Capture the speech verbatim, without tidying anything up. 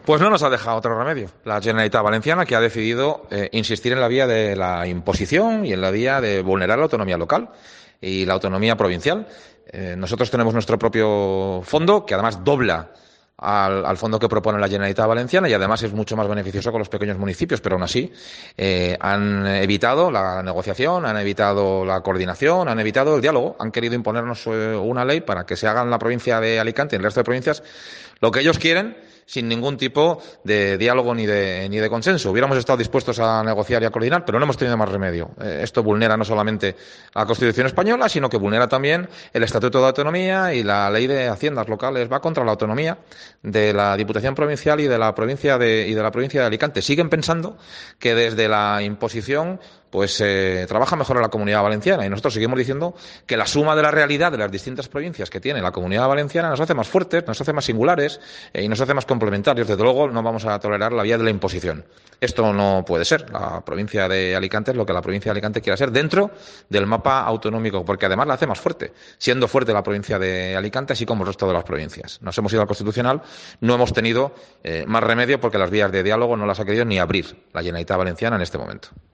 Pues no nos ha dejado otro remedio. La Generalitat Valenciana, que ha decidido eh, insistir en la vía de la imposición y en la vía de vulnerar la autonomía local y la autonomía provincial. Eh, nosotros tenemos nuestro propio fondo, que además dobla al, al fondo que propone la Generalitat Valenciana y además es mucho más beneficioso con los pequeños municipios, pero aún así eh, han evitado la negociación, han evitado la coordinación, han evitado el diálogo, han querido imponernos eh, una ley para que se haga en la provincia de Alicante y en el resto de provincias lo que ellos quieren, sin ningún tipo de diálogo ni de, ni de consenso. Hubiéramos estado dispuestos a negociar y a coordinar, pero no hemos tenido más remedio. Eh, esto vulnera no solamente la Constitución española, sino que vulnera también el Estatuto de Autonomía y la Ley de Haciendas Locales. Va contra la autonomía de la Diputación Provincial y de la provincia de, y de la provincia de Alicante. Siguen pensando que desde la imposición pues eh, trabaja mejor en la Comunidad Valenciana y nosotros seguimos diciendo que la suma de la realidad de las distintas provincias que tiene la Comunidad Valenciana nos hace más fuertes, nos hace más singulares eh, y nos hace más complementarios. Desde luego no vamos a tolerar la vía de la imposición. Esto no puede ser. La provincia de Alicante es lo que la provincia de Alicante quiera ser dentro del mapa autonómico, porque además la hace más fuerte, siendo fuerte la provincia de Alicante así como el resto de las provincias. Nos hemos ido al Constitucional, no hemos tenido eh, más remedio porque las vías de diálogo no las ha querido ni abrir la Generalitat Valenciana en este momento.